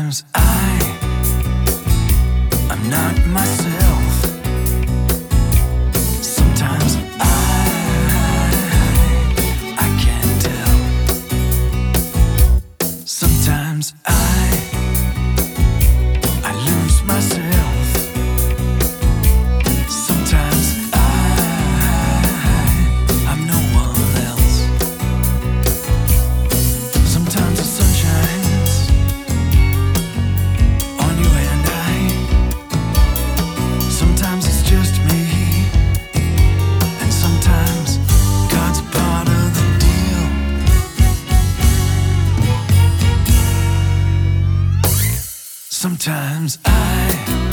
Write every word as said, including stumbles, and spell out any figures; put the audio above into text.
Sometimes I, I'm not myself. Sometimes I, I can't tell. Sometimes I, I lose myself. Sometimes I, I'm no one else. Sometimes the sun shines on you and I. Sometimes it's just me, and sometimes God's part of the deal. Sometimes I